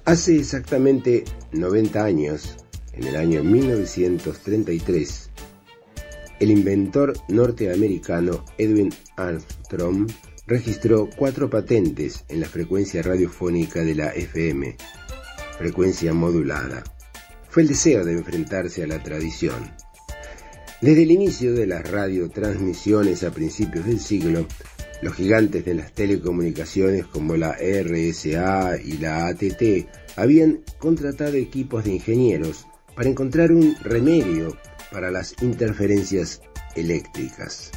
Hace exactamente 90 años, en el año 1933, el inventor norteamericano Edwin Armstrong registró 4 patentes en la frecuencia radiofónica de la FM, frecuencia modulada. Fue el deseo de enfrentarse a la tradición. Desde el inicio de las radiotransmisiones a principios del siglo, los gigantes de las telecomunicaciones como la RSA y la AT&T habían contratado equipos de ingenieros para encontrar un remedio para las interferencias eléctricas.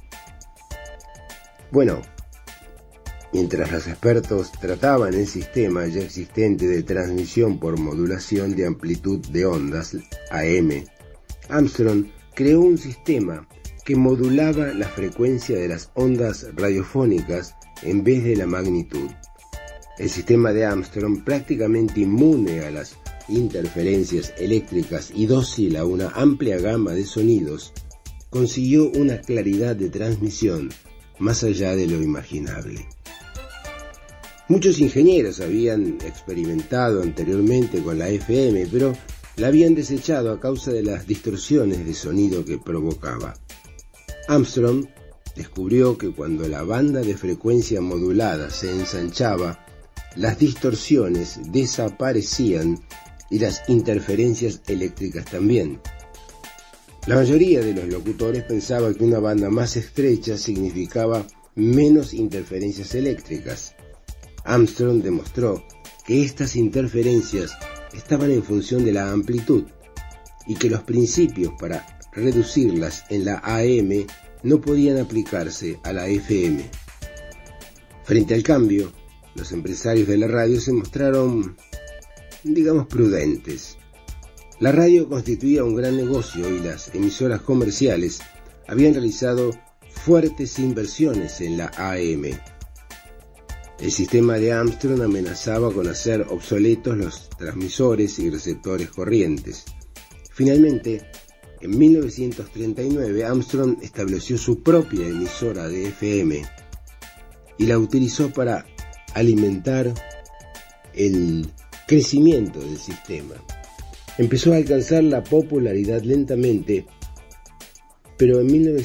Bueno, mientras los expertos trataban el sistema ya existente de transmisión por modulación de amplitud de ondas, AM, Armstrong creó un sistema que modulaba la frecuencia de las ondas radiofónicas en vez de la magnitud. El sistema de Armstrong, prácticamente inmune a las interferencias eléctricas y dócil a una amplia gama de sonidos, consiguió una claridad de transmisión más allá de lo imaginable. Muchos ingenieros habían experimentado anteriormente con la FM, pero la habían desechado a causa de las distorsiones de sonido que provocaba. Armstrong descubrió que cuando la banda de frecuencia modulada se ensanchaba, las distorsiones desaparecían y las interferencias eléctricas también. La mayoría de los locutores pensaba que una banda más estrecha significaba menos interferencias eléctricas. Armstrong demostró que estas interferencias estaban en función de la amplitud y que los principios para reducirlas en la AM no podían aplicarse a la FM. Frente al cambio, los empresarios de la radio se mostraron, prudentes. La radio constituía un gran negocio y las emisoras comerciales habían realizado fuertes inversiones en la AM. El sistema de Armstrong amenazaba con hacer obsoletos los transmisores y receptores corrientes. Finalmente, en 1939, Armstrong estableció su propia emisora de FM y la utilizó para alimentar el crecimiento del sistema. Empezó a alcanzar la popularidad lentamente, pero en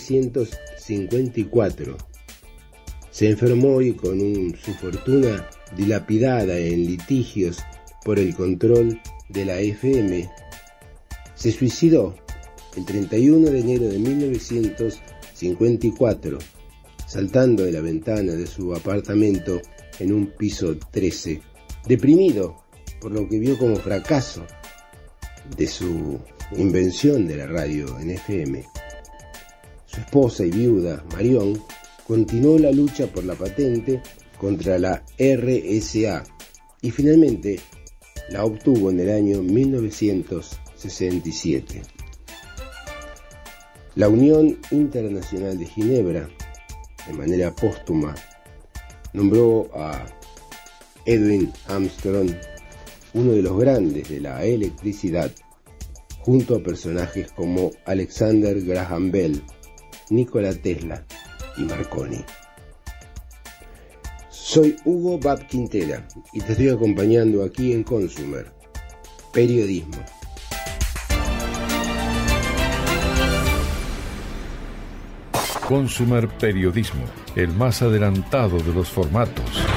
1954 se enfermó y con su fortuna dilapidada en litigios por el control de la FM, se suicidó el 31 de enero de 1954, saltando de la ventana de su apartamento en un piso 13, deprimido por lo que vio como fracaso de su invención de la radio en FM. Su esposa y viuda, Marion, continuó la lucha por la patente contra la RSA y finalmente la obtuvo en el año 1967. La Unión Internacional de Ginebra, de manera póstuma, nombró a Edwin Armstrong uno de los grandes de la electricidad, junto a personajes como Alexander Graham Bell, Nikola Tesla y Marconi. Soy Hugo Bab Quintela y te estoy acompañando aquí en Consumer Periodismo. Consumer Periodismo, el más adelantado de los formatos.